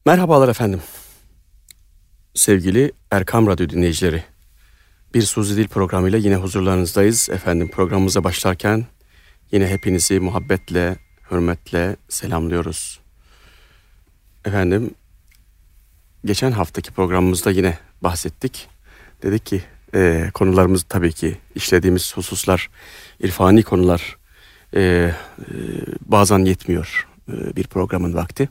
Merhabalar efendim. Sevgili Erkam Radyo dinleyicileri. Bir Suzi Dil programıyla yine huzurlarınızdayız. Efendim programımıza başlarken yine hepinizi muhabbetle, hürmetle selamlıyoruz. Efendim geçen haftaki programımızda yine bahsettik. Dedik ki konularımız tabii ki işlediğimiz hususlar, irfani konular bazen yetmiyor bir programın vakti.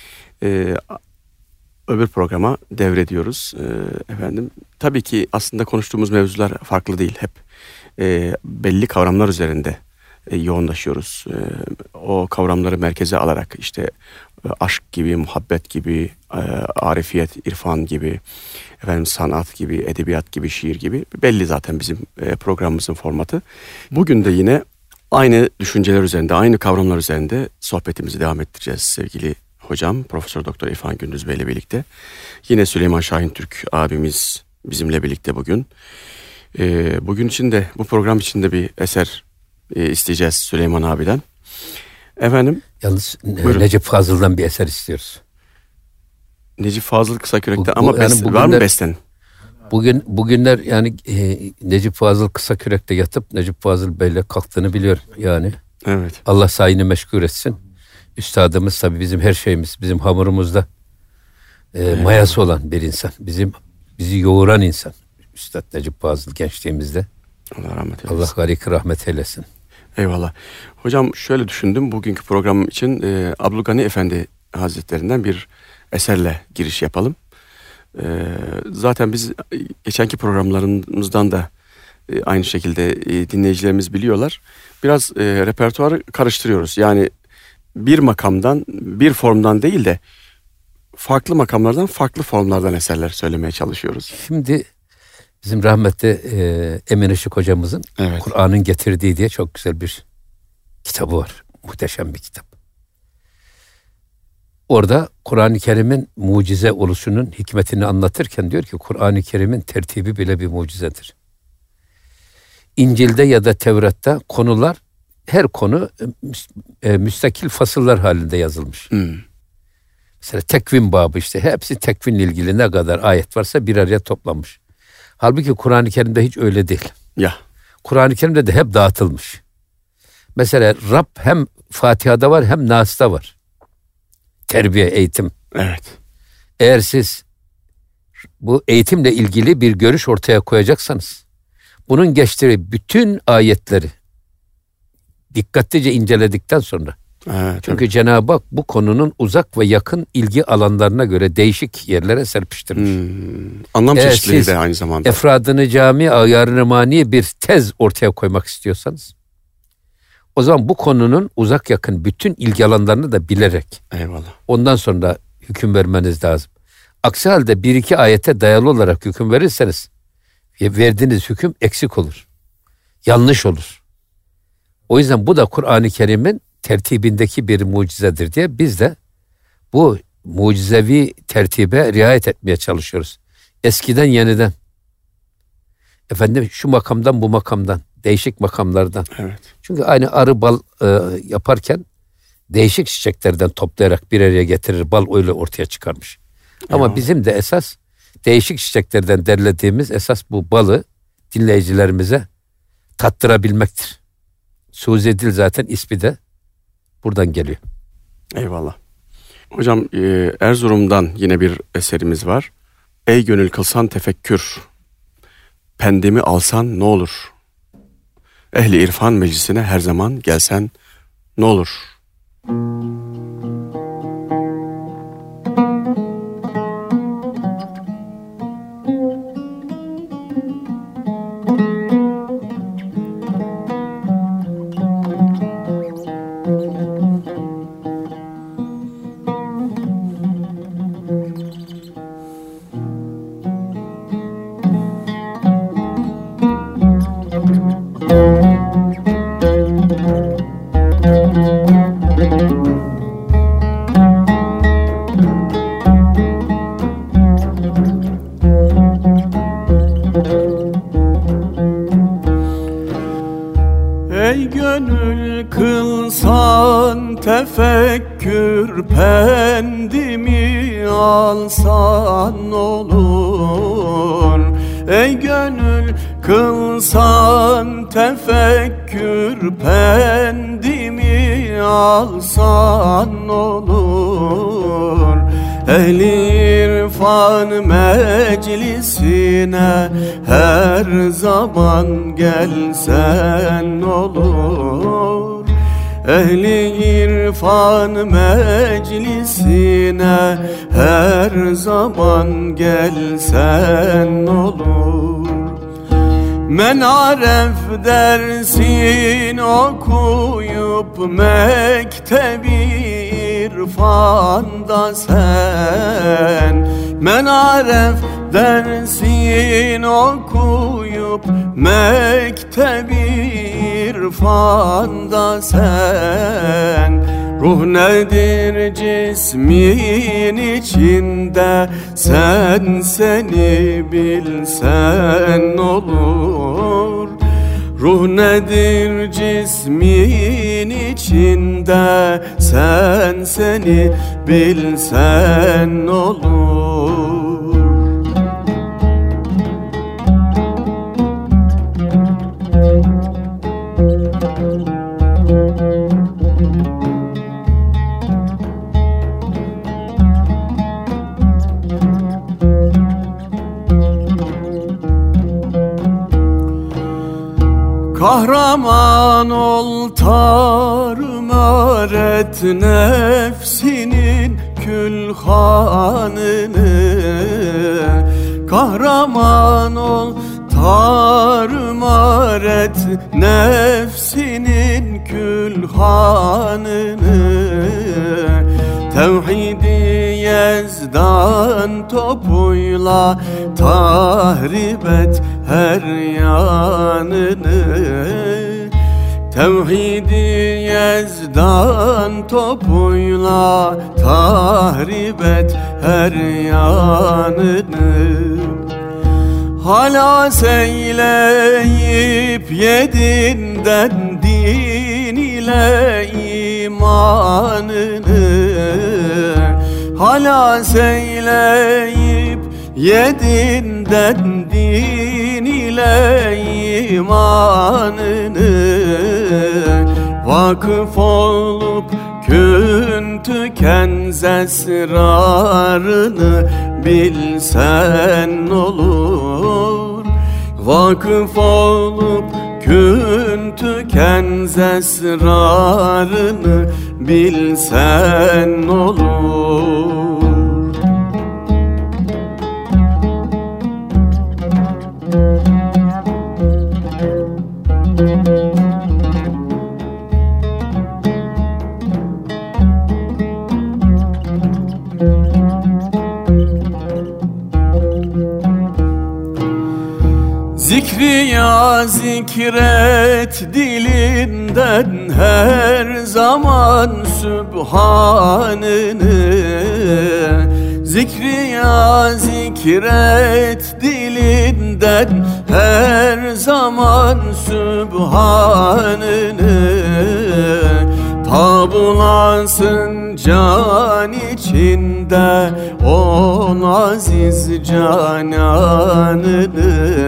Öbür programa devrediyoruz efendim. Tabii ki aslında konuştuğumuz mevzular farklı değil. Hep belli kavramlar üzerinde yoğunlaşıyoruz. O kavramları merkeze alarak işte aşk gibi, muhabbet gibi, arifiyet, irfan gibi, efendim sanat gibi, edebiyat gibi, şiir gibi belli zaten bizim programımızın formatı. Bugün de yine aynı düşünceler üzerinde, aynı kavramlar üzerinde sohbetimizi devam ettireceğiz sevgili hocam, Profesör Doktor İrfan Gündüz Bey ile birlikte. Yine Süleyman Şahin Türk abimiz bizimle birlikte bugün. Bugün için de, bu program için de bir eser isteyeceğiz Süleyman abiden. Efendim. Yalnız Necip Fazıl'dan bir eser istiyoruz. Necip Fazıl Kısakürek'ten ama yani var mı besten? Bugünler yani Necip Fazıl Kısakürek'te yatıp Necip Fazıl Bey'le kalktığını biliyorum yani. Evet. Allah sayını meşgul etsin. Üstadımız tabii bizim her şeyimiz, bizim hamurumuzda mayası olan bir insan. Bizi yoğuran insan. Üstad Necip Fazıl gençliğimizde. Allah rahmet eylesin. Allah gari rahmet eylesin. Eyvallah. Hocam şöyle düşündüm, bugünkü program için Abdülgani Efendi Hazretlerinden bir eserle giriş yapalım. Zaten biz geçenki programlarımızdan da aynı şekilde dinleyicilerimiz biliyorlar. Biraz repertuarı karıştırıyoruz. Yani bir makamdan, bir formdan değil de farklı makamlardan, farklı formlardan eserler söylemeye çalışıyoruz. Şimdi bizim rahmetli Emin Işık hocamızın evet, Kur'an'ın getirdiği diye çok güzel bir kitabı var. Muhteşem bir kitap. Orada Kur'an-ı Kerim'in mucize oluşunun hikmetini anlatırken diyor ki Kur'an-ı Kerim'in tertibi bile bir mucizedir. İncil'de ya da Tevrat'ta konular, her konu müstakil fasıllar halinde yazılmış. Mesela tekvin babı, işte hepsi tekvinle ilgili ne kadar ayet varsa bir araya toplanmış. Halbuki Kur'an-ı Kerim'de hiç öyle değil. Ya. Kur'an-ı Kerim'de de hep dağıtılmış. Mesela Rab hem Fatiha'da var hem Nas'ta var. Terbiye, eğitim. Evet. Eğer siz bu eğitimle ilgili bir görüş ortaya koyacaksanız, bunun geçtiği bütün ayetleri dikkatlice inceledikten sonra, çünkü tabii, Cenab-ı Hak bu konunun uzak ve yakın ilgi alanlarına göre değişik yerlere serpiştirmiş. Anlam çeşitliliği de aynı zamanda. Efradını cami, ayarını mani bir tez ortaya koymak istiyorsanız, o zaman bu konunun uzak yakın bütün ilgi alanlarını da bilerek, eyvallah, ondan sonra hüküm vermeniz lazım. Aksi halde bir iki ayete dayalı olarak hüküm verirseniz, verdiğiniz hüküm eksik olur. Yanlış olur. O yüzden bu da Kur'an-ı Kerim'in tertibindeki bir mucizedir diye biz de bu mucizevi tertibe riayet etmeye çalışıyoruz. Eskiden yeniden. Efendim şu makamdan bu makamdan, değişik makamlardan. Evet. Çünkü aynı arı bal yaparken değişik çiçeklerden toplayarak bir araya getirir, bal öyle ortaya çıkarmış. Ama bizim de esas değişik çiçeklerden derlediğimiz esas bu balı dinleyicilerimize tattırabilmektir. Suzi Dil zaten ismi de buradan geliyor. Eyvallah. Hocam Erzurum'dan yine bir eserimiz var. Ey gönül kılsan tefekkür, pendemi alsan ne olur? Ehli irfan meclisine her zaman gelsen ne olur? Ey gönül kılsan tefekkür, pendimi alsan olur. Ey gönül kılsan tefekkür pendimi alsan olur. Ehli irfan meclisine her zaman gelsen olur. Ehli irfan meclisine her zaman gelsen olur. Menaref dersin okuyup mektebi irfanda sen, menaref dersin okuyup mektebi irfanda sen. Ruh nedir cismin içinde, sen seni bilsen olur. Ruh nedir cismin içinde, sen seni bilsen olur. Kahraman ol tarumar et nefsinin külhanını. Kahraman ol tarumar et nefsinin külhanını. Tevhid-i yezdan topuyla tahrip et her yanını. Tevhid-i yezdan topuyla tahrip et her yanını. Halas eyleyip yedinden din ile imanını. Halas eyleyip yedinden din ile imanını. Vakıf olup kün tükenz esrarını bilsen olur. Vakıf olup kün tükenz esrarını bilsen olur. Zikri ya zikret dilinden her zaman Sübhanını. Zikri ya zikret dilinden her zaman Sübhanını. Tabulasın can içinde ol aziz cananını.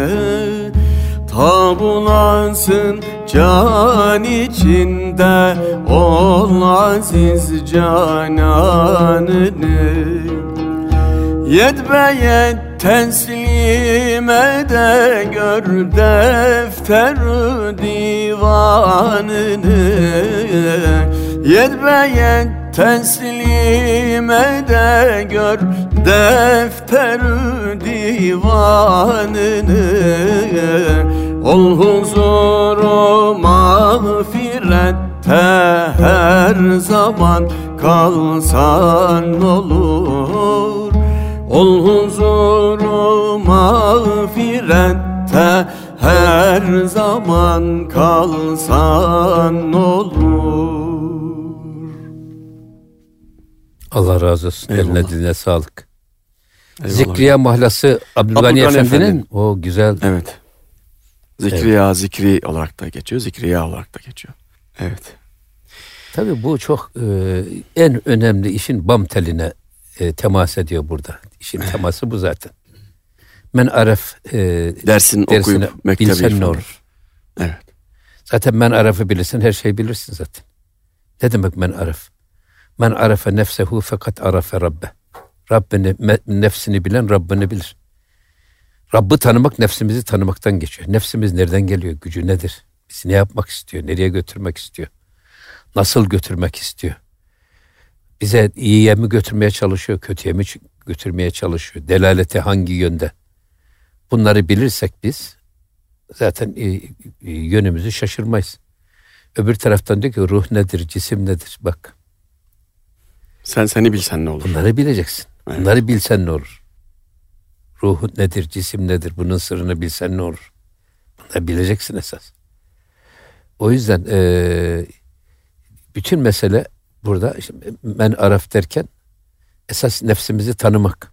Tabulansın can içinde ol aziz cananını. Yed be yed teslime de gör defter-ü divanını. Yed be yed teslime de gör defter-ü divanını. Ol huzuru mağfirette her zaman kalsan olur. Ol huzuru mağfirette her zaman kalsan olur. Allah razı olsun. Eyvallah. Eline diline sağlık. Eyvallah. Zikriye mahlası Abdülgani Efendi'nin o güzel. Evet. Zikriya, zikri olarak da geçiyor. Zikriya olarak da geçiyor. Evet. Tabii bu çok en önemli işin bam teline temas ediyor burada. İşin teması bu zaten. Men aref Dersin okuyup mektebi bilsen ne olur? Evet. Zaten men aref'i bilirsin, her şeyi bilirsin zaten. Ne demek men aref? Men arefe nefsehu fakat arefe rabbe. Rabbini, nefsini bilen Rabbini bilir. Rabb'i tanımak nefsimizi tanımaktan geçiyor. Nefsimiz nereden geliyor? Gücü nedir? Bizi ne yapmak istiyor? Nereye götürmek istiyor? Nasıl götürmek istiyor? Bize iyiye mi götürmeye çalışıyor? Kötüye mi götürmeye çalışıyor? Delaleti hangi yönde? Bunları bilirsek biz zaten yönümüzü şaşırmayız. Öbür taraftan diyor ki ruh nedir? Cisim nedir? Bak. Sen seni bilsen ne olur? Bunları bileceksin. Evet. Bunları bilsen ne olur? Ruh nedir? Cisim nedir? Bunun sırrını bilsen ne olur? Bunları bileceksin esas. O yüzden bütün mesele burada işte, men araf derken esas nefsimizi tanımak.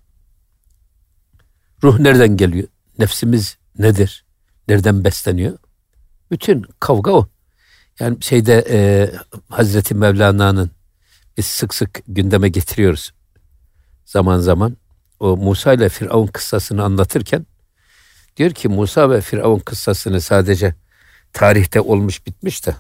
Ruh nereden geliyor? Nefsimiz nedir? Nereden besleniyor? Bütün kavga o. Yani Hazreti Mevlana'nın biz sık sık gündeme getiriyoruz. Zaman zaman o Musa ile Firavun kıssasını anlatırken diyor ki Musa ve Firavun kıssasını sadece tarihte olmuş bitmiş de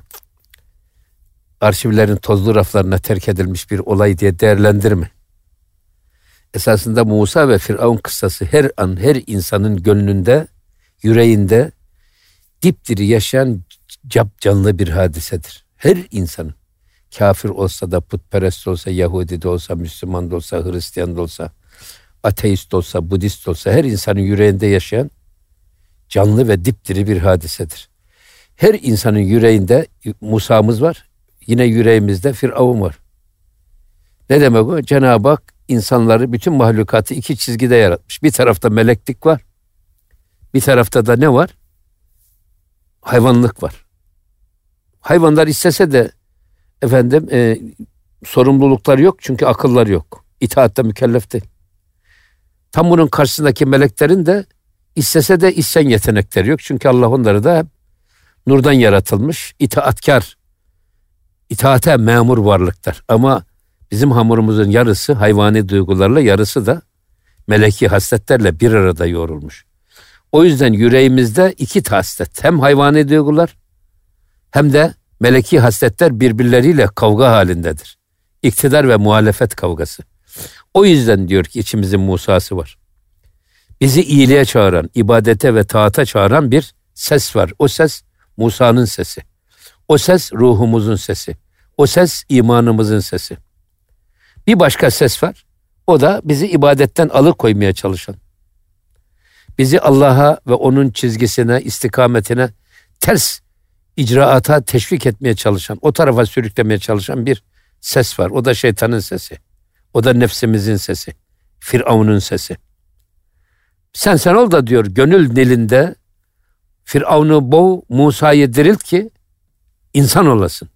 arşivlerin tozlu raflarına terk edilmiş bir olay diye değerlendirme. Esasında Musa ve Firavun kıssası her an her insanın gönlünde, yüreğinde dipdiri yaşayan canlı bir hadisedir. Her insanın. Kafir olsa da, putperest olsa, Yahudi de olsa, Müslüman da olsa, Hristiyan da olsa, ateist olsa, Budist olsa her insanın yüreğinde yaşayan canlı ve dipdiri bir hadisedir. Her insanın yüreğinde Musa'mız var. Yine yüreğimizde Firavun var. Ne demek o? Cenab-ı Hak insanları, bütün mahlukatı iki çizgide yaratmış. Bir tarafta meleklik var. Bir tarafta da ne var? Hayvanlık var. Hayvanlar istese de sorumlulukları yok çünkü akılları yok. İtaatte mükellef değil. Tam bunun karşısındaki meleklerin de istese de isyan yetenekleri yok. Çünkü Allah onları da hep nurdan yaratılmış, itaatkar, itaate memur varlıklar. Ama bizim hamurumuzun yarısı hayvani duygularla, yarısı da meleki hasletlerle bir arada yoğrulmuş. O yüzden yüreğimizde iki haslet, hem hayvani duygular hem de meleki hasletler birbirleriyle kavga halindedir. İktidar ve muhalefet kavgası. O yüzden diyor ki içimizin Musa'sı var. Bizi iyiliğe çağıran, ibadete ve taata çağıran bir ses var. O ses Musa'nın sesi. O ses ruhumuzun sesi. O ses imanımızın sesi. Bir başka ses var. O da bizi ibadetten alıkoymaya çalışan. Bizi Allah'a ve onun çizgisine, istikametine ters icraata teşvik etmeye çalışan, o tarafa sürüklemeye çalışan bir ses var. O da şeytanın sesi. O da nefsimizin sesi. Firavun'un sesi. Sen ol da diyor gönül nilinde Firavun'u boğ, Musa'yı dirilt ki insan olasın.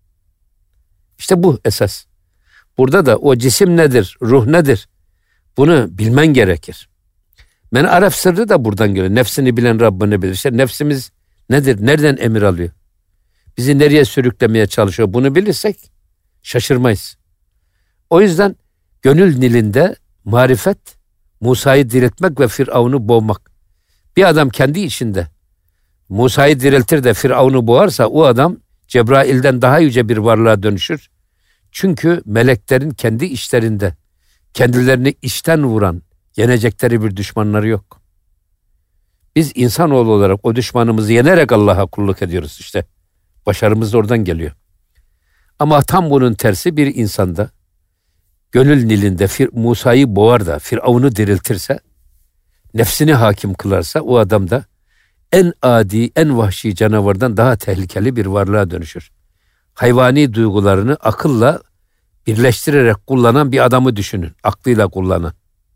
İşte bu esas. Burada da o cisim nedir, ruh nedir? Bunu bilmen gerekir. Men aref sırrı da buradan geliyor. Nefsini bilen Rabbini bilir. İşte nefsimiz nedir? Nereden emir alıyor? Bizi nereye sürüklemeye çalışıyor? Bunu bilirsek şaşırmayız. O yüzden gönül nilinde marifet, Musa'yı diriltmek ve Firavun'u boğmak. Bir adam kendi içinde Musa'yı diriltir de Firavun'u boğarsa o adam Cebrail'den daha yüce bir varlığa dönüşür. Çünkü meleklerin kendi işlerinde kendilerini içten vuran, yenecekleri bir düşmanları yok. Biz insanoğlu olarak o düşmanımızı yenerek Allah'a kulluk ediyoruz işte. Başarımız oradan geliyor. Ama tam bunun tersi bir insanda gönül nilinde Musa'yı boğar da Firavun'u diriltirse, nefsini hakim kılarsa o adam da en adi, en vahşi canavardan daha tehlikeli bir varlığa dönüşür. Hayvani duygularını akılla birleştirerek kullanan bir adamı düşünün. Aklıyla kullanan.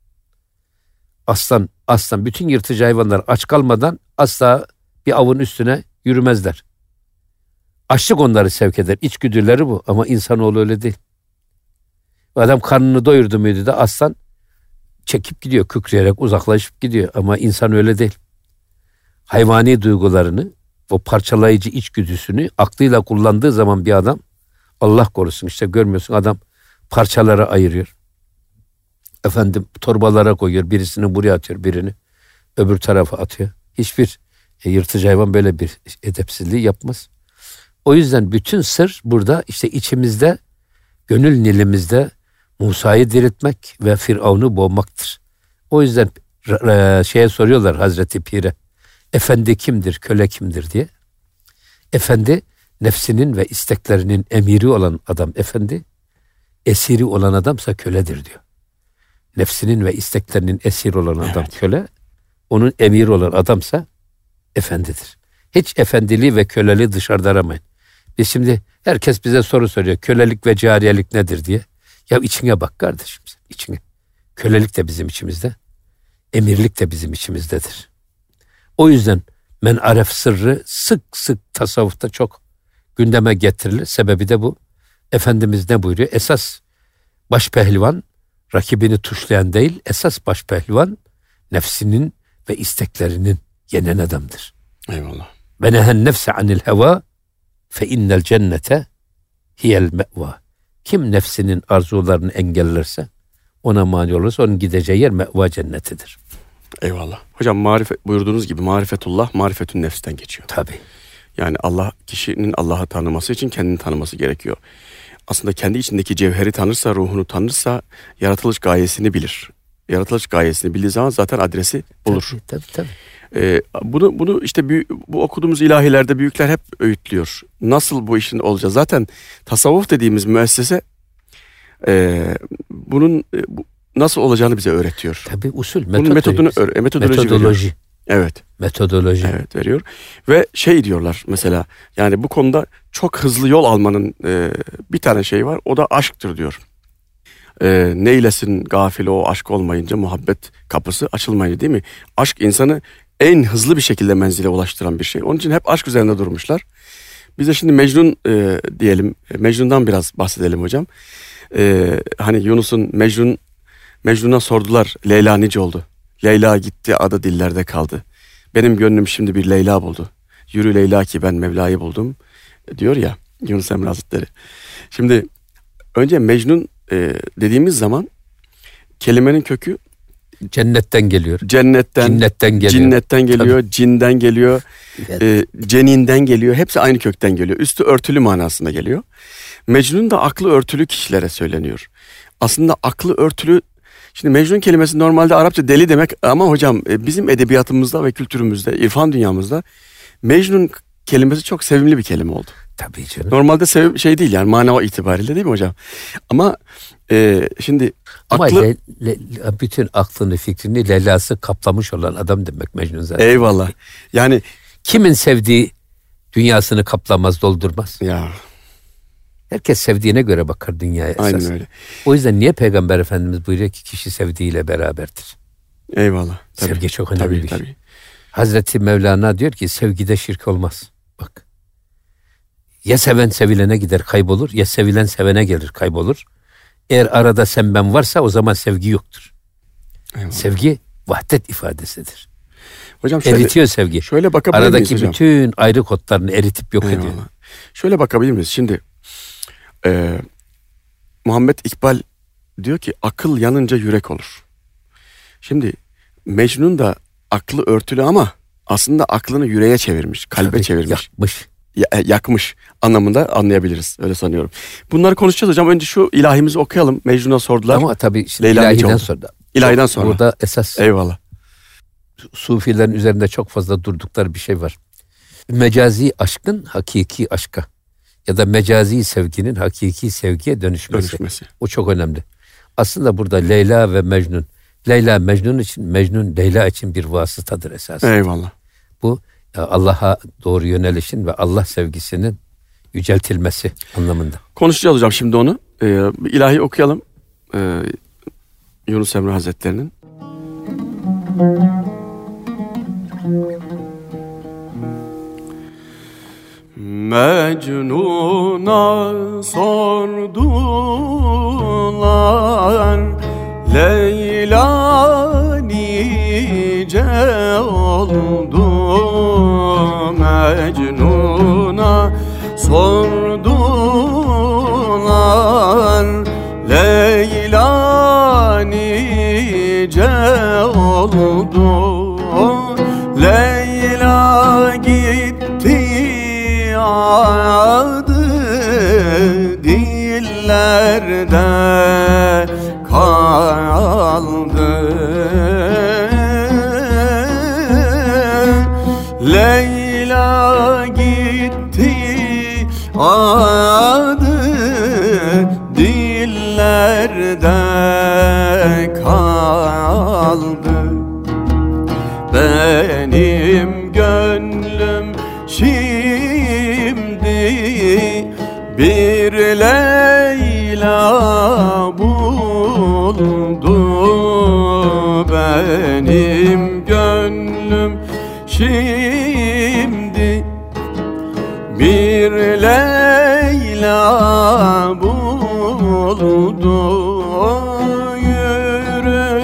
Aslan, bütün yırtıcı hayvanlar aç kalmadan asla bir avın üstüne yürümezler. Açlık onları sevk eder. İçgüdüleri bu ama insanoğlu öyle değil. Adam karnını doyurdu muydu da aslan çekip gidiyor, kükreyerek uzaklaşıp gidiyor ama insan öyle değil. Hayvani duygularını, o parçalayıcı içgüdüsünü aklıyla kullandığı zaman bir adam, Allah korusun işte görmüyorsun adam parçalara ayırıyor. Efendim torbalara koyuyor. Birisini buraya atıyor, birini öbür tarafa atıyor. Hiçbir yırtıcı hayvan böyle bir edepsizliği yapmaz. O yüzden bütün sır burada işte içimizde, gönül nilimizde Musa'yı diriltmek ve Firavun'u boğmaktır. O yüzden şeye soruyorlar Hazreti Pir'e, efendi kimdir, köle kimdir diye. Efendi nefsinin ve isteklerinin emiri olan adam efendi, esiri olan adamsa köledir diyor. Nefsinin ve isteklerinin esiri olan adam köle, onun emiri olan adamsa efendidir. Hiç efendiliği ve köleliği dışarıda aramayın. Biz şimdi herkes bize soru soruyor. Kölelik ve cariyelik nedir diye. Ya içine bak kardeşim, içine. Kölelik de bizim içimizde, emirlik de bizim içimizdedir. O yüzden men aref sırrı sık sık tasavvufta çok gündeme getirilir. Sebebi de bu. Efendimiz ne buyuruyor? Esas baş pehlivan rakibini tuşlayan değil, esas baş pehlivan nefsinin ve isteklerinin yenen adamdır. Eyvallah. Ve nehen nefse anil heva fe innel cennete hiyel me'va. Kim nefsinin arzularını engellerse, ona mani olursa onun gideceği yer me'va cennetidir. Eyvallah. Hocam marifet buyurduğunuz gibi marifetullah marifetün nefsten geçiyor. Tabii. Yani Allah, kişinin Allah'ı tanıması için kendini tanıması gerekiyor. Aslında kendi içindeki cevheri tanırsa, ruhunu tanırsa yaratılış gayesini bilir. Yaratılış gayesini bildiği zaman zaten adresi bulur. Tabii. Bunu işte bu okuduğumuz ilahilerde büyükler hep öğütlüyor. Nasıl bu işin olacağı? Zaten tasavvuf dediğimiz müessese bunun nasıl olacağını bize öğretiyor. Tabii usul, bunun metodoloji. Evet. Metodoloji. Evet, veriyor. Ve şey diyorlar mesela, yani bu konuda çok hızlı yol almanın bir tane şey var. O da aşktır diyor. Neylesin gafil o aşk olmayınca, muhabbet kapısı açılmayınca, değil mi? Aşk insanı en hızlı bir şekilde menzile ulaştıran bir şey. Onun için hep aşk üzerinde durmuşlar. Biz de şimdi Mecnun diyelim. Mecnun'dan biraz bahsedelim hocam. Hani Yunus'un Mecnun'a sordular, Leyla nice oldu? Leyla gitti, adı dillerde kaldı. Benim gönlüm şimdi bir Leyla buldu. Yürü Leyla ki ben Mevla'yı buldum diyor ya Yunus Emre Hazretleri. Şimdi önce Mecnun dediğimiz zaman kelimenin kökü cennetten geliyor. Cinnetten geliyor, tabii. Cinden geliyor, evet. Ceninden geliyor. Hepsi aynı kökten geliyor. Üstü örtülü manasında geliyor. Mecnun da aklı örtülü kişilere söyleniyor. Aslında aklı örtülü, şimdi Mecnun kelimesi normalde Arapça deli demek ama hocam bizim edebiyatımızda ve kültürümüzde, irfan dünyamızda Mecnun kelimesi çok sevimli bir kelime oldu. Tabii canım. Normalde şey değil yani mana itibariyle, değil mi hocam? Ama şimdi aklı... bütün aklını, fikrini, Leyla'sı kaplamış olan adam demek Mecnun zaten. Eyvallah. Yani kimin sevdiği dünyasını kaplamaz, doldurmaz. Ya. Herkes sevdiğine göre bakar dünyaya esas. Aynen öyle. O yüzden niye Peygamber Efendimiz buyuruyor ki kişi sevdiğiyle beraberdir? Eyvallah. Tabii. Sevgi çok önemli bir şey. Tabii. Hazreti Mevlana diyor ki sevgide şirk olmaz. Bak. Ya seven sevilene gider kaybolur, ya sevilen sevene gelir kaybolur. Eğer arada sen ben varsa o zaman sevgi yoktur. Eyvallah. Sevgi vahdet ifadesidir. Hocam şöyle, eritiyor sevgi. Şöyle bakabilir miyiz aradaki hocam? bütün ayrı kodlarını eritip yok Eyvallah. ediyor. Şöyle bakabilir miyiz? Şimdi Muhammed İkbal diyor ki akıl yanınca yürek olur. Şimdi Mecnun da aklı örtülü ama aslında aklını yüreğe çevirmiş, kalbe tabii, çevirmiş. Yakmış. Anlamında anlayabiliriz. Öyle sanıyorum. Bunları konuşacağız hocam. Önce şu ilahimizi okuyalım. Mecnun'a sordular. Ama tabii ilahiden sonra. İlahiden sonra. Burada esas. Eyvallah. Sufilerin üzerinde çok fazla durdukları bir şey var. Mecazi aşkın hakiki aşka ya da mecazi sevginin hakiki sevgiye dönüşmesi. O çok önemli. Aslında burada Leyla ve Mecnun. Leyla Mecnun için, Mecnun Leyla için bir vasıtadır esas. Eyvallah. Bu Allah'a doğru yönelişin ve Allah sevgisinin yüceltilmesi anlamında. Konuşacağız hocam şimdi onu. İlahi okuyalım. Yunus Emre Hazretleri'nin. Mecnun'a sordular Leyla nice oldu. Mecnun'a sordular Leyla nice nice oldu. Leyla gitti, adı dillerde kaldı. Leyla gitti, adı dillerde kaldı. Benim gönlüm şimdi bir Leyla buldu. Benim gönlüm şimdi bir Leyla buldu. Yürü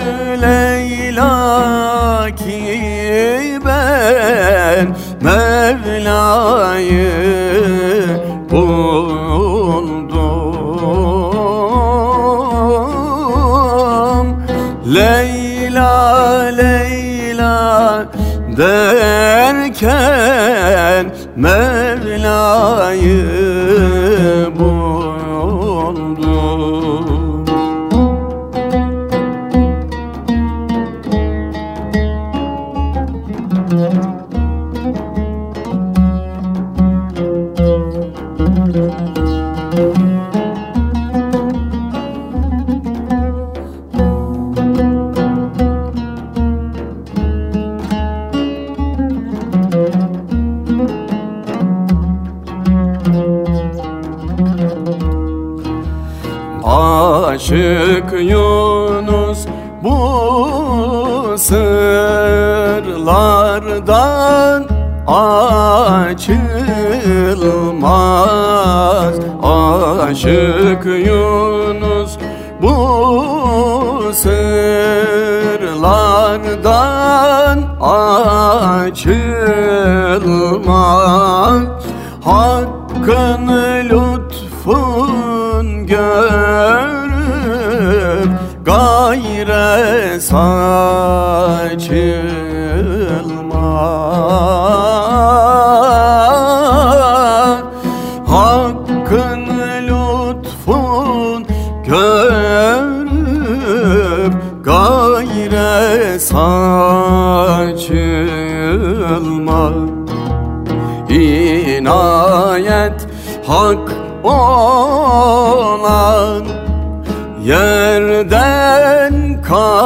Leyla ki ben Mevla'yı buldum. Leyla Leyla derken Mevla'yı buldum. Aşık Yunus bu sırlardan açılmaz. Aşık Yunus bu sırlardan açılmaz. Hakkın lütfun görüp gayre saçılmaz. Hakkın lütfun görüp gayre saçılmaz. İnayet hak olan yerden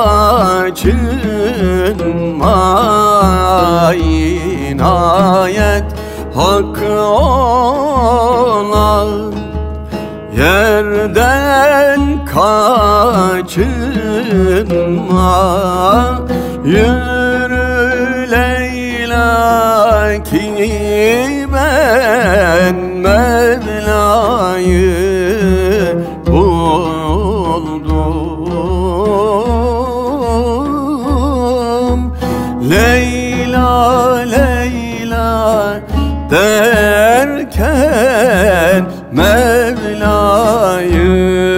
kaçınma. İnayet hak olan yerden kaçınma. Yürü Leyla ki ben Mevla'yı buldum. Leyla Leyla derken Mevla'yı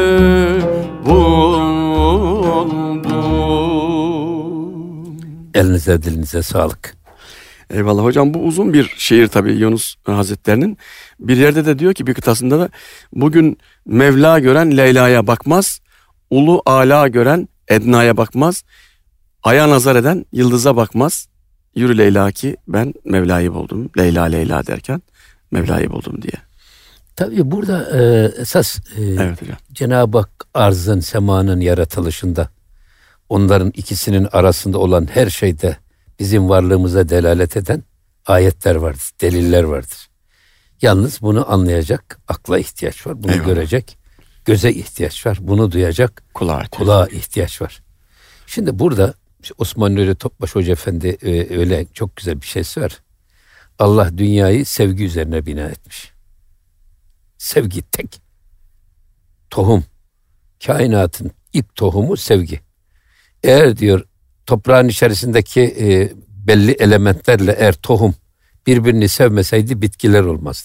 buldum. Elinize dilinize sağlık. Eyvallah hocam, bu uzun bir şiir tabii Yunus Hazretleri'nin. Bir yerde de diyor ki, bir kıtasında da, bugün Mevla gören Leyla'ya bakmaz, ulu ala gören Edna'ya bakmaz, aya nazar eden yıldıza bakmaz. Yürü Leyla ki ben Mevla'yı buldum. Leyla Leyla derken Mevla'yı buldum diye. Tabii burada esas Evet hocam. Cenab-ı Hak arzın, semanın yaratılışında, onların ikisinin arasında olan her şeyde bizim varlığımıza delalet eden ayetler vardır, deliller vardır. Yalnız bunu anlayacak akla ihtiyaç var, bunu görecek göze ihtiyaç var, bunu duyacak kulağa ihtiyaç var. Şimdi burada Osman Nuri Topbaş Hoca Efendi öyle çok güzel bir şeysi var. Allah dünyayı sevgi üzerine bina etmiş. Sevgi tek. Tohum. Kainatın ilk tohumu sevgi. Eğer diyor toprağın içerisindeki belli elementlerle eğer tohum birbirini sevmeseydi bitkiler olmazdı.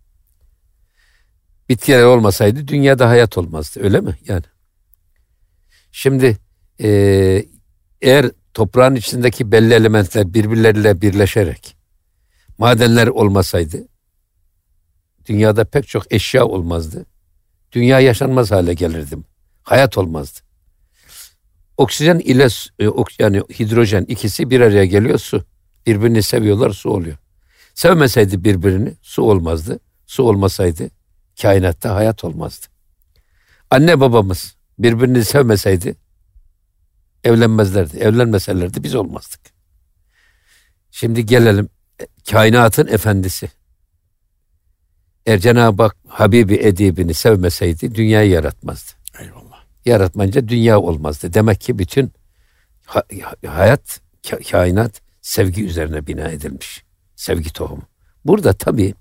Bitkiler olmasaydı dünyada hayat olmazdı, öyle mi? Yani şimdi Eğer toprağın içindeki belli elementler birbirleriyle birleşerek madenler olmasaydı dünyada pek çok eşya olmazdı. Dünya yaşanmaz hale gelirdi. Hayat olmazdı. Oksijen ile yani hidrojen ikisi bir araya geliyor, su. Birbirini seviyorlar, su oluyor. Sevmeseydi birbirini su olmazdı. Su olmasaydı kainatta hayat olmazdı. Anne babamız birbirini sevmeseydi evlenmezlerdi. Evlenmeselerdi biz olmazdık. Şimdi gelelim kainatın efendisi. Eğer Cenab-ı Hak Habibi edibini sevmeseydi dünyayı yaratmazdı. Eyvallah. Yaratmayınca dünya olmazdı. Demek ki bütün hayat, kainat sevgi üzerine bina edilmiş. Sevgi tohumu. Burada tabii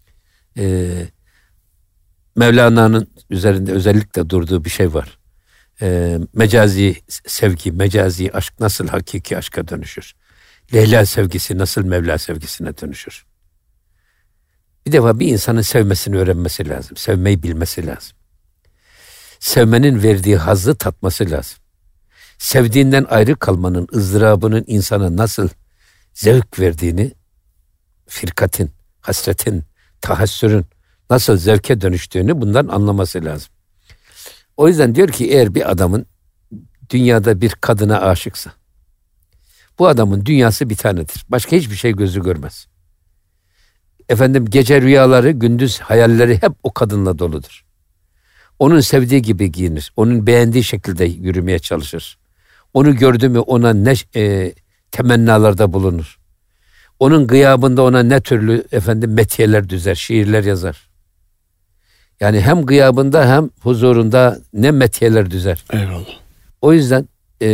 Mevlana'nın üzerinde özellikle durduğu bir şey var. Mecazi sevgi, mecazi aşk nasıl hakiki aşka dönüşür? Leyla sevgisi nasıl Mevla sevgisine dönüşür? Bir defa bir insanın sevmesini öğrenmesi lazım. Sevmeyi bilmesi lazım. Sevmenin verdiği hazzı tatması lazım. Sevdiğinden ayrı kalmanın ızdırabının insana nasıl zevk verdiğini, firkatin, hasretin, tahassürün nasıl zevke dönüştüğünü bundan anlaması lazım. O yüzden diyor ki eğer bir adamın dünyada bir kadına aşıksa, bu adamın dünyası bir tanedir. Başka hiçbir şey gözü görmez. Efendim gece rüyaları, gündüz hayalleri hep o kadınla doludur. Onun sevdiği gibi giyinir. Onun beğendiği şekilde yürümeye çalışır. Onu gördü mü ona ne temennalarda bulunur. Onun gıyabında ona ne türlü metiyeler düzer, şiirler yazar. Yani hem gıyabında hem huzurunda ne metiyeler düzer. Eyvallah. O yüzden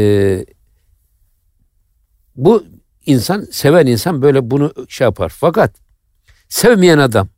bu insan, seven insan böyle bunu şey yapar. Fakat sevmeyen adam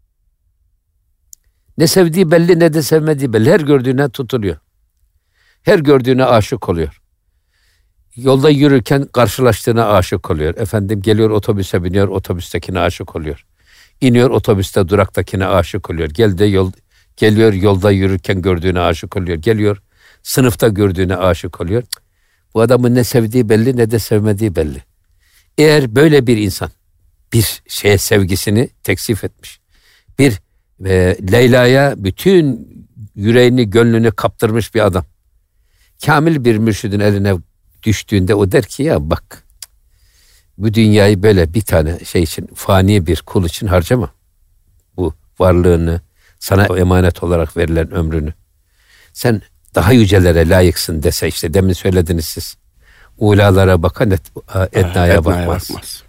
ne sevdiği belli ne de sevmediği belli. Her gördüğüne tutuluyor. Her gördüğüne aşık oluyor. Yolda yürürken karşılaştığına aşık oluyor. Geliyor otobüse biniyor, otobüstekine aşık oluyor. İniyor otobüste duraktakine aşık oluyor. Geliyor yolda yürürken gördüğüne aşık oluyor. Geliyor sınıfta gördüğüne aşık oluyor. Bu adamın ne sevdiği belli ne de sevmediği belli. Eğer böyle bir insan bir şeye sevgisini teksif etmiş, bir Leyla'ya bütün yüreğini, gönlünü kaptırmış bir adam, kamil bir mürşidin eline düştüğünde o der ki ya bak, bu dünyayı böyle bir tane şey için, fani bir kul için harcama. Bu varlığını, sana emanet olarak verilen ömrünü. Sen daha yücelere layıksın dese, işte demin söylediniz siz. Ulalara bakan etnaya bakmaz.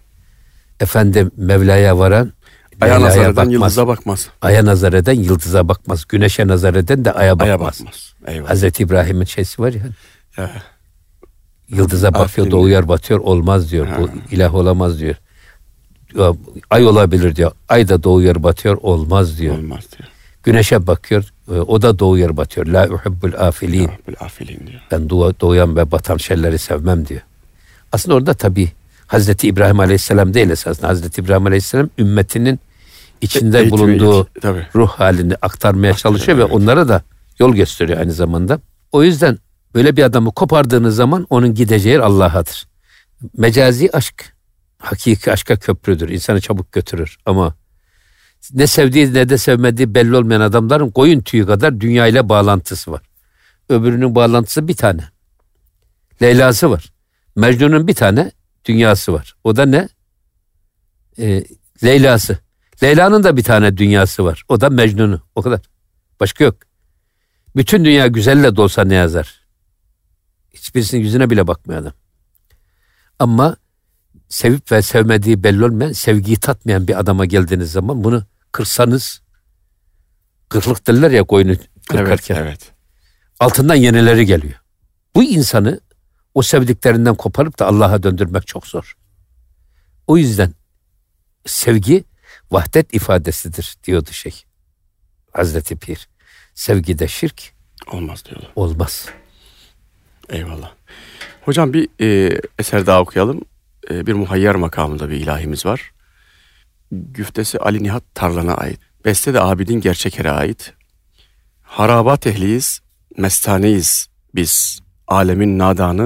Mevla'ya varan aya nazar eden bakmaz. Yıldıza bakmaz. Aya nazar eden yıldıza bakmaz. Güneşe nazar eden de aya bakmaz. Eyvallah. Hazreti İbrahim'in şeysi var ya. Ya. Yıldıza bakıyor, doğuyor, batıyor, olmaz diyor. Bu ilah olamaz diyor. Ay olabilir diyor. Ay da doğuyor, batıyor, olmaz diyor. Olmaz diyor. Güneşe bakıyor, o da doğuyor, batıyor. La uhibbul afilin. Diyor. Ben doğuyan ve batan şeyleri sevmem diyor. Aslında orada tabii Hazreti İbrahim Aleyhisselam değil esasında. Hazreti İbrahim Aleyhisselam ümmetinin içinde bulunduğu ruh halini aktarmaya çalışıyor ve onlara da yol gösteriyor aynı zamanda. O yüzden böyle bir adamı kopardığınız zaman onun gideceği yer Allah'adır. Mecazi aşk, hakiki aşka köprüdür. İnsanı çabuk götürür ama ne sevdiği ne de sevmediği belli olmayan adamların koyun tüyü kadar dünya ile bağlantısı var. Öbürünün bağlantısı bir tane. Leyla'sı var. Mecnun'un bir tane dünyası var. O da ne? Leyla'sı. Leyla'nın da bir tane dünyası var. O da Mecnun'u. O kadar. Başka yok. Bütün dünya güzelle dolsa ne yazar? Hiçbirisinin yüzüne bile bakmıyor adam. Ama sevip ve sevmediği belli olmayan, sevgiyi tatmayan bir adama geldiğiniz zaman bunu kırsanız, kırlık derler ya koyunu kırkarken. Evet. Altından yenileri geliyor. Bu insanı o sevdiklerinden koparıp da Allah'a döndürmek çok zor. O yüzden sevgi vahdet ifadesidir diyordu Hazreti Pir. Sevgide şirk olmaz diyorlar. Olmaz. Eyvallah. Hocam bir eser daha okuyalım. Bir muhayyer makamında bir ilahimiz var. Güftesi Ali Nihat Tarlan'a ait. Beste de Abidin Gerçeker'e ait. Harabat ehliyiz, mestaneyiz biz. Alemin nadanı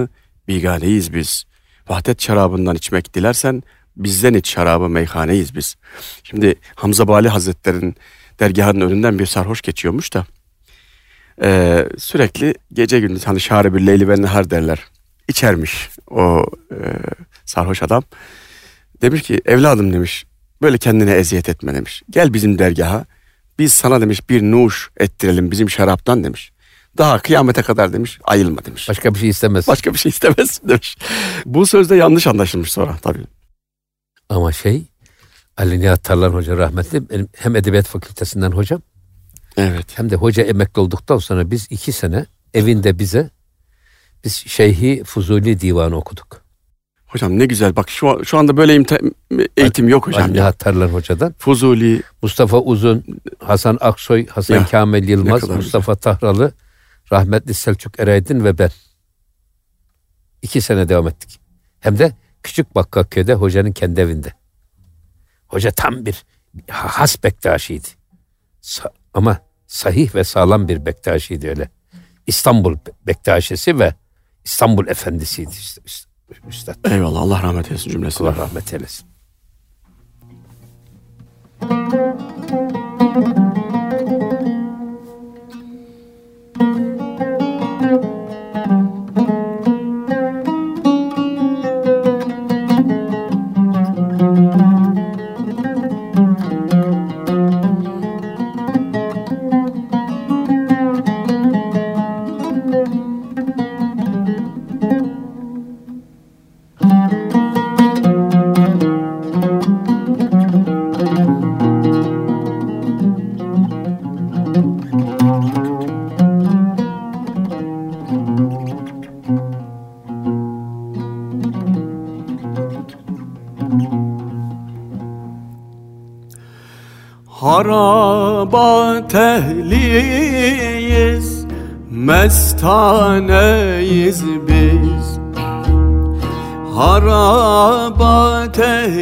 biganeyiz biz. Vahdet şarabından içmek dilersen bizden iç şarabı meyhaneyiz biz. Şimdi Hamza Bali Hazretleri'nin dergahının önünden bir sarhoş geçiyormuş da sürekli gece gündüz hani şaribül leyli ve nehar derler. İçermiş o sarhoş adam. Demiş ki evladım demiş böyle kendine eziyet etme demiş. Gel bizim dergaha biz sana demiş bir nuş ettirelim bizim şaraptan demiş. Daha kıyamete kadar demiş ayılma demiş. Başka bir şey istemez. Başka bir şey istemez demiş. Bu sözde yanlış anlaşılmış sonra tabii. Ama Ali Nihat Tarlan Hoca rahmetli benim hem Edebiyat Fakültesinden hocam. Evet. Hem de hoca emekli olduktan sonra biz 2 sene evinde biz Şeyhi Fuzuli Divanı okuduk. Hocam ne güzel bak şu anda böyle eğitim yok hocam. Ali Nihat Tarlan Hocadan. Fuzuli. Mustafa Uzun, Hasan Aksoy, Hasan Kamil Yılmaz, Mustafa Tahralı, rahmetli Selçuk Ereydin ve ben. 2 sene devam ettik. Hem de Küçük Bakkalköy'de hocanın kendi evinde. Hoca tam bir has Bektaşiydi. Ama sahih ve sağlam bir Bektaşiydi öyle. İstanbul Bektaşisi ve İstanbul Efendisiydi üstad. Eyvallah Allah rahmet eylesin cümlesine. Allah rahmet eylesin. Harabat ehliyiz, mestaneyiz biz. Harabat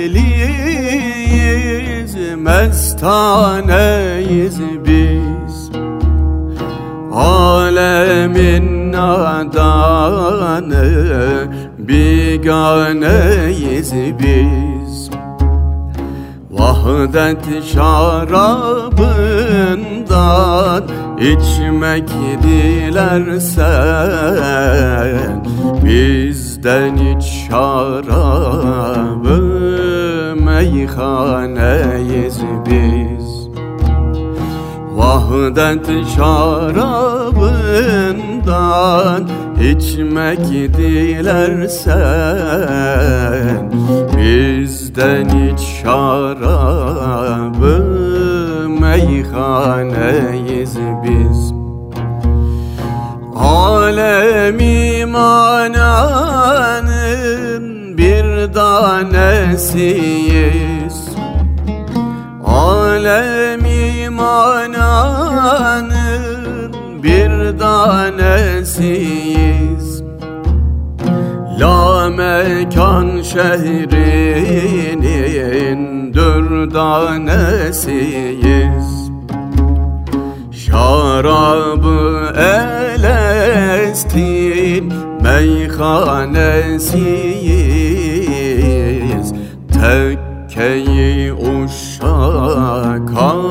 ehliyiz, mestaneyiz biz. Alemin nadanı, biganeyiz biz. Vahdet şarabından içmek dilersen bizden iç şarabı meyhaneyiz biz. Vahdet şarabından içmek dilersen bizden iç şarabı meyhaneyiz biz. Alem-i mananın bir tanesiyiz. Alem-i mananın bir tanesiyiz. La mekan şehrinin dürdanesiyiz. Şarabı elestin meyhanesiyiz. Tekkeyi uşak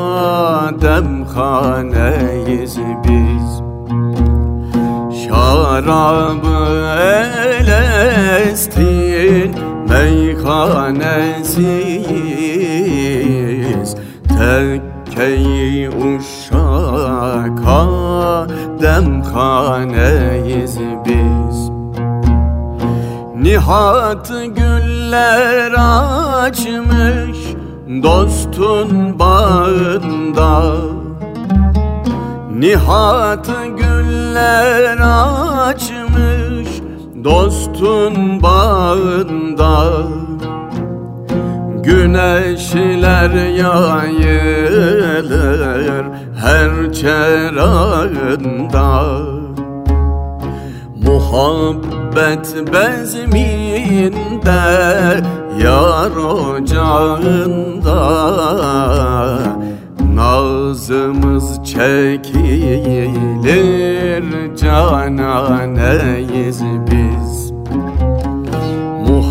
ademhaneyiz biz. Şarabı elestin meyhanesiyiz. Tekkeyi uşak ademhaneyiz biz. Nihat güller açmış dostun bağında. Nihat güller açmış dostun bağında. Güneşler yayılır her çerağında. Muhabbet bezminde yar ocağında. Nazımız çekilir cananeyiz biz.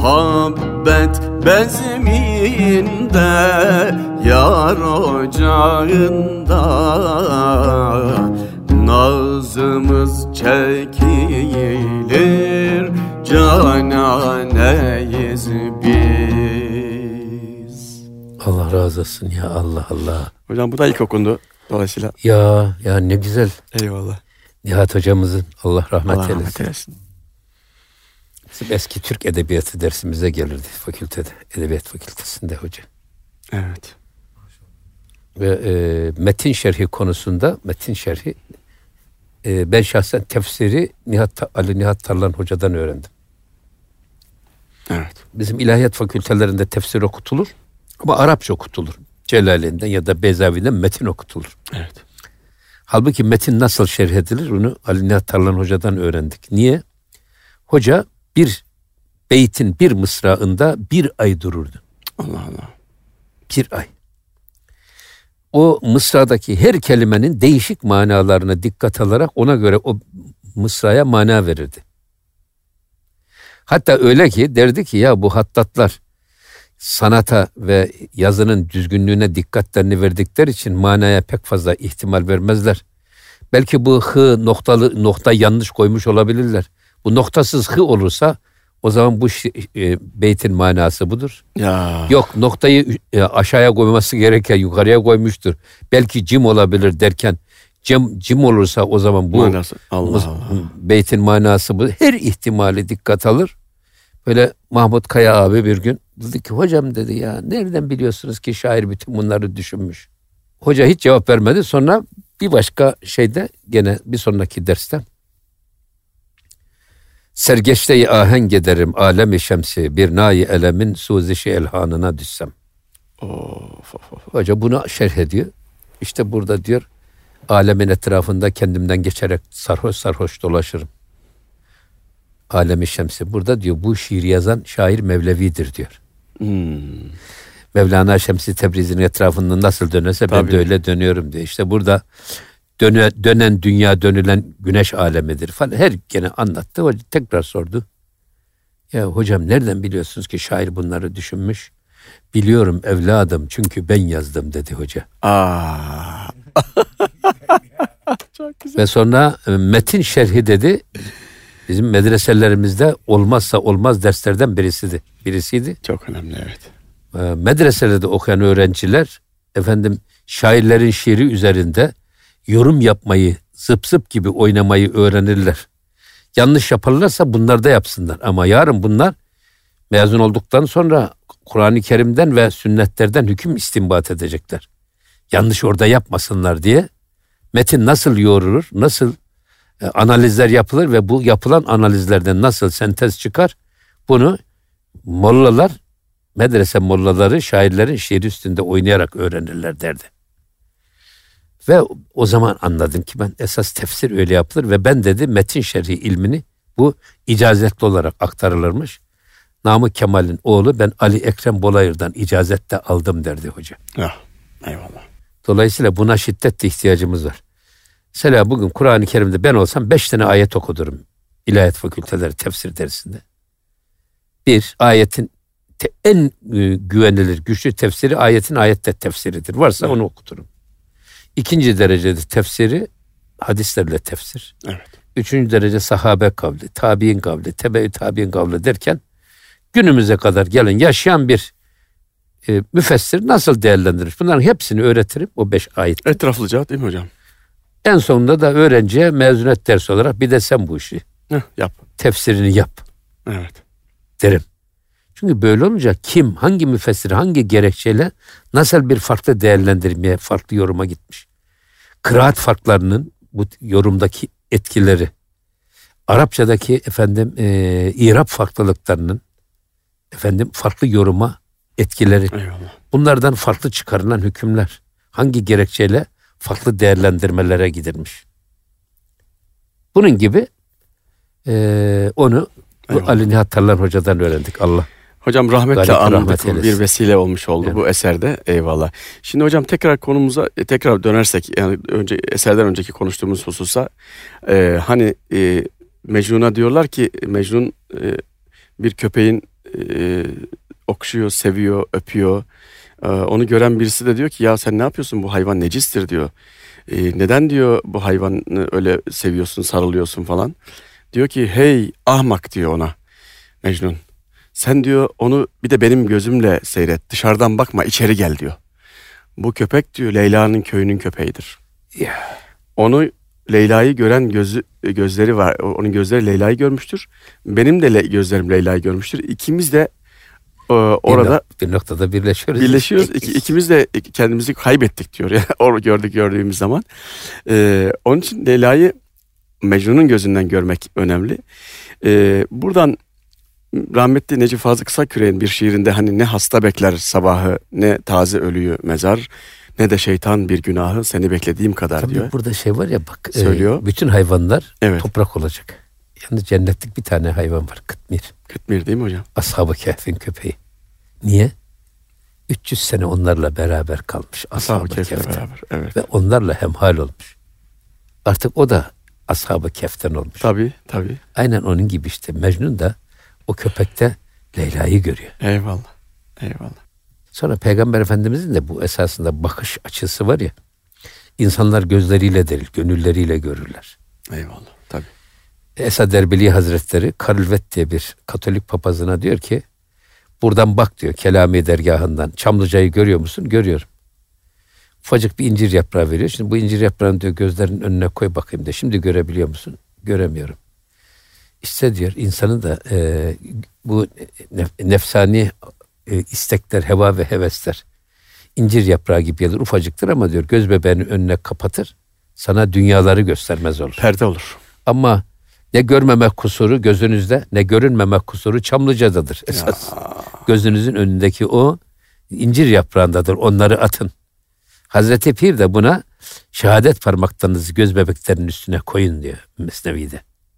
muhabbet bezminde, yar ocağında nazımız çekilir, cananeyiz biz. Allah razı olsun ya, Allah Allah. Hocam bu da ilk okundu dolayısıyla. Ya ne güzel. Eyvallah. Nihat hocamızın Allah rahmet Allah eylesin. rahmet eylesin. Bizim eski Türk Edebiyatı dersimize gelirdi fakültede. Edebiyat Fakültesinde hoca. Evet. Ve metin şerhi konusunda, ben şahsen tefsiri Ali Nihat Tarlan hocadan öğrendim. Evet. Bizim ilahiyat fakültelerinde tefsir okutulur ama Arapça okutulur. Celaleyn'den ya da Beyzavi'den metin okutulur. Evet. Halbuki metin nasıl şerh edilir onu Ali Nihat Tarlan hocadan öğrendik. Niye? Hoca bir beytin bir mısrağında bir ay dururdu. Allah Allah. Bir ay. O mısradaki her kelimenin değişik manalarına dikkat alarak ona göre o mısraya mana verirdi. Hatta öyle ki derdi ki ya bu hattatlar sanata ve yazının düzgünlüğüne dikkatlerini verdikleri için manaya pek fazla ihtimal vermezler. Belki bu hı nokta yanlış koymuş olabilirler. Bu noktasız hı olursa o zaman bu beytin manası budur. Ya. Yok noktayı aşağıya koyması gereken yukarıya koymuştur. Belki cim olabilir derken cim olursa o zaman bu Manası. Allah Allah. beytin manası bu. Her ihtimali dikkat alır. Böyle Mahmut Kaya abi bir gün dedi ki hocam dedi ya nereden biliyorsunuz ki şair bütün bunları düşünmüş. Hoca hiç cevap vermedi. Sonra bir başka şeyde gene bir sonraki derste sergeçte-i aheng ederim alem-i şemsi bir nayi elemin suzişi elhanına düşsem. Of. Hoca bunu şerh ediyor. İşte burada diyor alemin etrafında kendimden geçerek sarhoş dolaşırım. Alem-i şemsi. Burada diyor bu şiiri yazan şair Mevlevi'dir diyor. Mevlana Şemsi Tebrizi'nin etrafında nasıl dönerse ben de öyle dönüyorum diyor. İşte burada dönen dünya dönülen güneş alemidir falan. Her gene anlattı. Hoca tekrar sordu. Ya hocam nereden biliyorsunuz ki şair bunları düşünmüş? Biliyorum evladım çünkü ben yazdım dedi hoca. Çok güzel. Ve sonra metin şerhi dedi. Bizim medreselerimizde olmazsa olmaz derslerden birisiydi. Çok önemli, evet. Medreselerde okuyan öğrenciler şairlerin şiiri üzerinde yorum yapmayı, zıp zıp gibi oynamayı öğrenirler. Yanlış yaparlarsa bunlar da yapsınlar. Ama yarın bunlar mezun olduktan sonra Kur'an-ı Kerim'den ve sünnetlerden hüküm istinbat edecekler. Yanlış orada yapmasınlar diye metin nasıl yoğrulur, nasıl analizler yapılır ve bu yapılan analizlerden nasıl sentez çıkar, bunu mollalar, medrese mollaları şairlerin şiir üstünde oynayarak öğrenirler derdi. Ve o zaman anladım ki ben esas tefsir öyle yapılır ve ben dedi metin şerhi ilmini bu icazetli olarak aktarılırmış. Namık Kemal'in oğlu ben Ali Ekrem Bolayır'dan icazette aldım derdi hoca. Ya, eyvallah. Dolayısıyla buna şiddetle ihtiyacımız var. Mesela bugün Kur'an-ı Kerim'de ben olsam 5 tane ayet okudurum. İlahiyat fakülteleri tefsir dersinde. Bir, ayetin en güvenilir, güçlü tefsiri ayetin ayette tefsiridir. Varsa onu okuturum. İkinci derecede tefsiri hadislerle tefsir. Evet. Üçüncü derece sahabe kavli, tabi'in kavli, tebe-i tabi'in kavli derken günümüze kadar gelen yaşayan bir müfessir nasıl değerlendirir? Bunların hepsini öğretirim o 5 ayet. Etraflıca değil mi hocam? En sonunda da öğrenciye mezuniyet dersi olarak bir de sen bu işi Yap. tefsirini yap Evet. derim. Çünkü böyle olunca kim, hangi müfessir, hangi gerekçeyle nasıl bir farklı değerlendirmeye, farklı yoruma gitmiş. Kıraat farklarının bu yorumdaki etkileri, Arapçadaki İrab farklılıklarının farklı yoruma etkileri, Eyvallah. bunlardan farklı çıkarılan hükümler, hangi gerekçeyle farklı değerlendirmelere gidilmiş. Bunun gibi onu Ali Nihat Tarlan Hoca'dan öğrendik. Allah. Hocam rahmetle andık, eylesin. bir vesile olmuş oldu Evet. bu eserde. Eyvallah. Şimdi hocam tekrar konumuza dönersek, yani eserden önceki konuştuğumuz hususa Mecnun'a diyorlar ki Mecnun bir köpeğin okşuyor, seviyor, öpüyor. Onu gören birisi de diyor ki ya sen ne yapıyorsun, bu hayvan necistir diyor. Neden diyor bu hayvanı öyle seviyorsun, sarılıyorsun falan. Diyor ki hey ahmak diyor ona Mecnun. Sen diyor onu bir de benim gözümle seyret, dışarıdan bakma, içeri gel diyor. Bu köpek diyor Leyla'nın köyünün köpeğidir. Onu Leyla'yı gören gözleri var. Onun gözleri Leyla'yı görmüştür. Benim de gözlerim Leyla'yı görmüştür. İkimiz de orada bir noktada birleşiyoruz. Birleşiyoruz. İkimiz de kendimizi kaybettik diyor. Yani onu gördüğümüz zaman. Onun için Leyla'yı Mecnun'un gözünden görmek önemli. Buradan rahmetli Necip Fazıl Kısaküre'nin bir şiirinde hani ne hasta bekler sabahı, ne taze ölüyü mezar, ne de şeytan bir günahı seni beklediğim kadar tabii diyor. Burada şey var ya bak, söylüyor. Bütün hayvanlar evet. toprak olacak. Yalnız cennetlik bir tane hayvan var, Kıtmir. Kıtmir değil mi hocam? Ashab-ı Kehf'in köpeği. Niye? 300 sene onlarla beraber kalmış. Ashab-ı Kehf'le beraber. Evet. Ve onlarla hemhal olmuş. Artık o da Ashab-ı Kehf'ten olmuş. Tabii. Aynen onun gibi işte Mecnun da o köpekte Leyla'yı görüyor. Eyvallah. Sonra Peygamber Efendimizin de bu esasında bakış açısı var ya. İnsanlar gözleriyle değil, gönülleriyle görürler. Eyvallah. Tabii. Esad Erbili Hazretleri Karılvet diye bir Katolik papazına diyor ki buradan bak diyor Kelami dergahından. Çamlıca'yı görüyor musun? Görüyorum. Ufacık bir incir yaprağı veriyor. Şimdi bu incir yaprağını diyor gözlerinin önüne koy bakayım de. Şimdi görebiliyor musun? Göremiyorum. İşte diyor insanın da bu nefsani istekler, heva ve hevesler incir yaprağı gibi gelir, ufacıktır ama diyor göz bebeğinin önüne kapatır. Sana dünyaları göstermez olur. Perde olur. Ama ne görmemek kusuru gözünüzde, ne görünmemek kusuru Çamlıca'dadır esas. Gözünüzün önündeki o incir yaprağındadır. Onları atın. Hazreti Pir de buna şehadet parmaklarınızı göz bebeklerinin üstüne koyun diyor Mesnevi'de.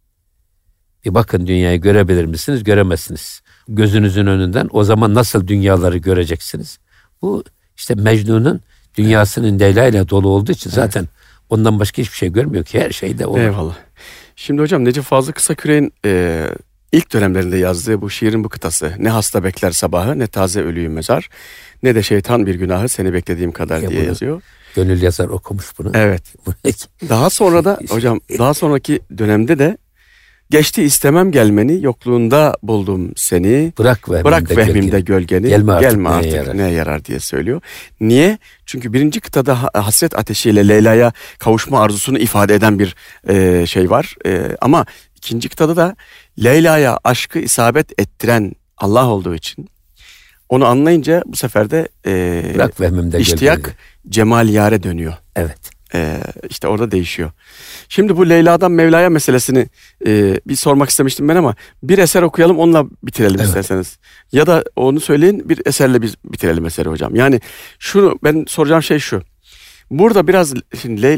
Bir bakın dünyayı görebilir misiniz? Göremezsiniz. Gözünüzün önünden o zaman nasıl dünyaları göreceksiniz? Bu işte Mecnun'un dünyasının Leyla ile dolu olduğu için zaten ondan başka hiçbir şey görmüyor ki, her şeyde olur. Eyvallah. Şimdi hocam Necip Fazıl Kısaküre'nin ilk dönemlerinde yazdığı bu şiirin bu kıtası. Ne hasta bekler sabahı, ne taze ölüyü mezar, ne de şeytan bir günahı seni beklediğim kadar diye yazıyor. Gönül yazar okumuş bunu. Evet. Daha sonra da hocam daha sonraki dönemde de geçti istemem gelmeni, yokluğunda buldum seni. Bırak vehmimde gölgeni. Gelme artık neye yarar diye söylüyor. Niye? Çünkü birinci kıtada hasret ateşiyle Leyla'ya kavuşma arzusunu ifade eden bir şey var. Ama ikinci kıtada da Leyla'ya aşkı isabet ettiren Allah olduğu için onu anlayınca bu sefer de bırak vehmimde iştiyak gölgeni. cemal yare dönüyor. Evet. İşte orada değişiyor. Şimdi bu Leyla'dan Mevla'ya meselesini bir sormak istemiştim ben ama bir eser okuyalım, onunla bitirelim isterseniz. Ya da onu söyleyin, bir eserle biz bitirelim eseri hocam. Yani şunu ben soracağım şey şu. Burada biraz şimdi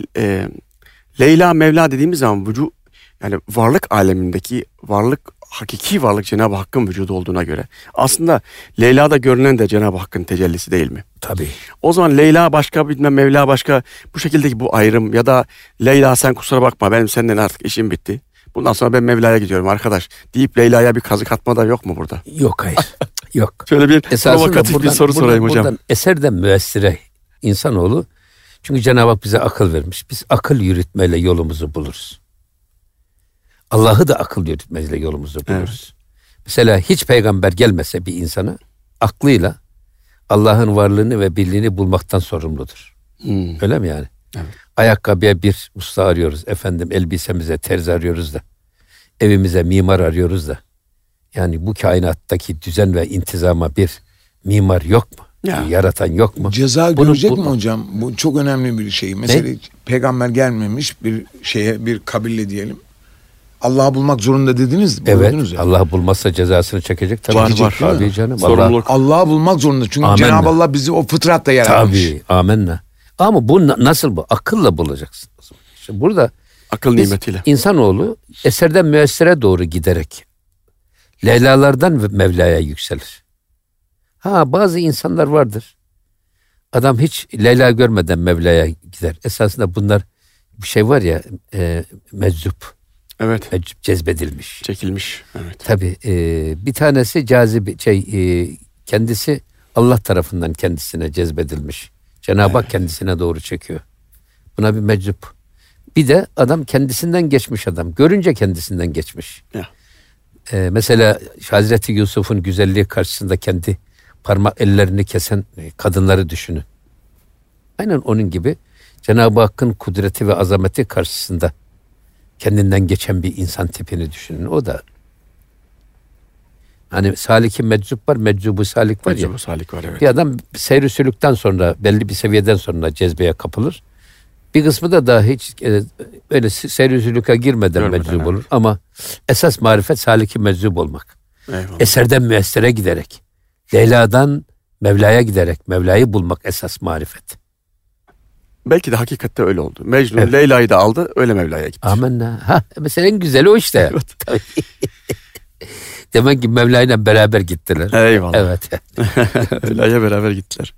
Leyla Mevla dediğimiz zaman yani varlık alemindeki hakiki varlık Cenab-ı Hakk'ın vücudu olduğuna göre aslında Leyla'da görünen de Cenab-ı Hakk'ın tecellisi değil mi? Tabii. O zaman Leyla başka, bilmem Mevla başka, bu şekildeki bu ayrım ya da Leyla sen kusura bakma benim senden artık işim bitti. Bundan sonra ben Mevla'ya gidiyorum arkadaş deyip Leyla'ya bir kazık atma da yok mu burada? Yok, hayır. Yok. Şöyle bir provokatif bir soru sorayım hocam. Buradan eserden müessire insanoğlu, çünkü Cenab-ı Hak bize akıl vermiş. Biz akıl yürütmeyle yolumuzu buluruz. Allah'ı da akıl yürütmeyle yolumuzu buluruz. Evet. Mesela hiç peygamber gelmese bir insana aklıyla Allah'ın varlığını ve birliğini bulmaktan sorumludur. Öyle mi yani? Evet. Ayakkabıya bir usta arıyoruz. Efendim elbisemize terzi arıyoruz da. Evimize mimar arıyoruz da. Yani bu kainattaki düzen ve intizama bir mimar yok mu? Ya. Yaratan yok mu? Ceza görecek mi hocam? Bu çok önemli bir şey. Mesela peygamber gelmemiş bir şeye, bir kabile diyelim. Allah'ı bulmak zorunda dediniz. Evet. Allah'ı bulmazsa cezasını çekecek. Tabii var. Tabii canım. Allah'ı bulmak zorunda. Çünkü amenna. Cenab-ı Allah bizi o fıtratla yaratmış. Tabii. Amenna. Ama bu nasıl bu? Akılla bulacaksın. İşte burada akıl nimetiyle. İnsanoğlu eserden müessire doğru giderek Leylalardan ve Mevla'ya yükselir. Bazı insanlar vardır. Adam hiç Leyla görmeden Mevla'ya gider. Esasında bunlar bir şey var ya, meczup. Evet. Cezbedilmiş. Çekilmiş. Evet. Tabii bir tanesi kendisi Allah tarafından kendisine cezbedilmiş. Cenab-ı Hak kendisine doğru çekiyor. Buna bir meczup. Bir de adam kendisinden geçmiş adam. Görünce kendisinden geçmiş. Ya. Mesela Hazreti Yusuf'un güzelliği karşısında kendi parmak ellerini kesen kadınları düşünün. Aynen onun gibi Cenab-ı Hakk'ın kudreti ve azameti karşısında kendinden geçen bir insan tipini düşünün. O da hani saliki meczup var, meczubu salik var ya. Meczubu salik var, evet. Bir adam seyr-i sülükten sonra, belli bir seviyeden sonra cezbeye kapılır. Bir kısmı da daha hiç öyle seyr-i sülüke girmeden meczup olur. Ama esas marifet saliki meczup olmak. Eyvallah. Eserden müessere giderek, Leyla'dan Mevla'ya giderek Mevla'yı bulmak esas marifet. Belki de hakikatte öyle oldu. Mecnun Evet. Leyla'yı da aldı, öyle Mevla'ya gitti. Amenna. Mesela en güzeli o işte. Evet. Tabii. Demek ki Mevla'yla beraber gittiler. Eyvallah. Evet. Mevla'ya beraber gittiler.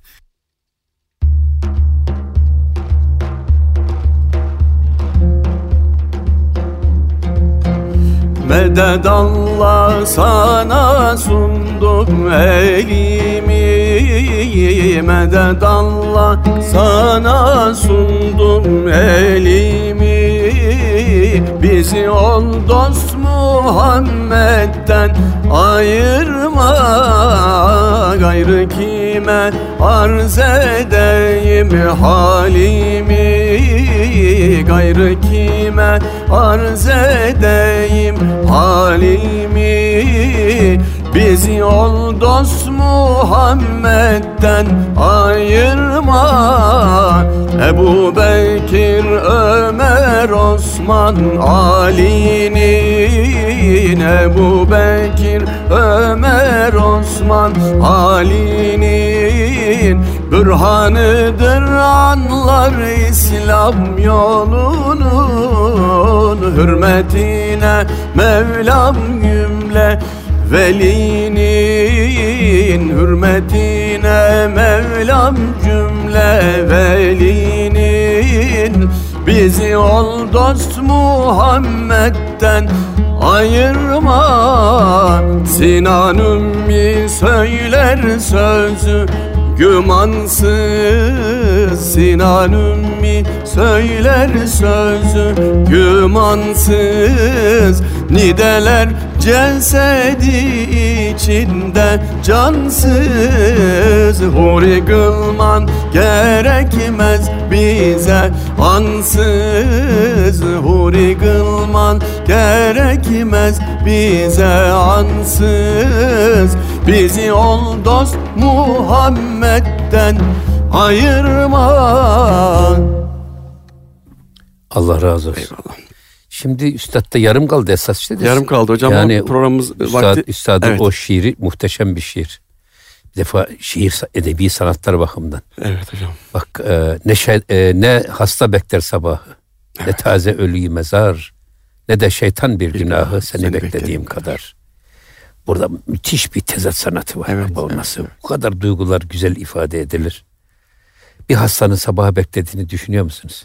Medet Allah, sana sundum elimi. Medet Allah, sana sundum elimi. Bizi ol dost Muhammed'den ayırma. Gayrı kime arz edeyim halimi. Gayrı kime arz edeyim halimi. Bizi ol dost Muhammed'den ayırma. Ebu Bekir, Ömer, Osman, Ali'nin. Ebu Bekir, Ömer, Osman, Ali'nin bürhanıdır anlar İslam yolunun. Hürmetine Mevlam cümle velinin. Hürmetine Mevlam cümle velinin. Bizi ol dost Muhammed'den ayırma. Sinan Ümmi söyler sözü gümansız. Sinan Ümmi söyler sözü gümansız. Nideler cesedi içinde cansız. Huri kılman gerekmez bize ansız. Huri kılman gerekmez bize ansız. Bizi ol dost Muhammed'den ayırma. Allah razı olsun. Eyvallah. Şimdi üstadda yarım kaldı esas işte. Yarım kaldı hocam. Yani Programımız vakti. Üstadın Evet. o şiiri muhteşem bir şiir. Bir defa şiir edebi sanatlar bakımından. Evet hocam. Bak ne hasta bekler sabahı, ne taze ölüyü mezar, ne de şeytan bir günahı seni beklediğim kadar. Burada müthiş bir tezat sanatı var. Evet, Baba, evet, nasıl evet. bu kadar duygular güzel ifade edilir. Bir hastanın sabaha beklediğini düşünüyor musunuz?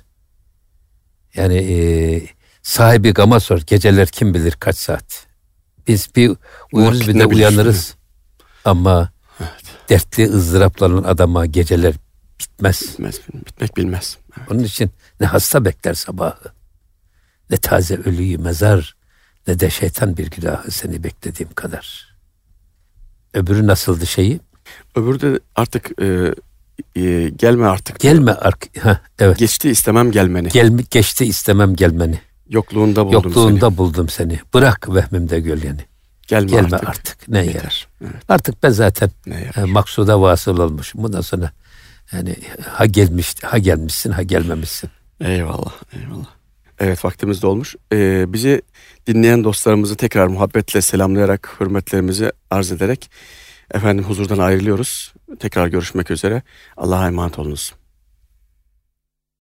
Yani sahibi gama sor, geceler kim bilir kaç saat. Biz bir uyuruz bir de Ne bilir, uyanırız. Ama dertli ızdırapların adama geceler bitmez. Bitmek bilmez. Evet. Onun için ne hasta bekler sabahı, ne taze ölüyü mezar, ne de şeytan bir günahı seni beklediğim kadar. Öbürü nasıldı şeyi? Öbürü de artık gelme artık. Gelme evet. Geçti istemem gelmeni. Geçti istemem gelmeni. Yokluğunda buldum Yokluğunda seni. buldum seni. Bırak vehmimde gölgeni. Gelme artık. Ne Yeter. yer? Evet. Artık ben zaten Ne yer? maksuda vasıl olmuşum. Bundan sonra yani ha gelmişsin, ha gelmemişsin. Eyvallah. Evet, vaktimiz de olmuş. Bizi dinleyen dostlarımızı tekrar muhabbetle selamlayarak, hürmetlerimizi arz ederek efendim huzurdan ayrılıyoruz. Tekrar görüşmek üzere. Allah'a emanet olunuz.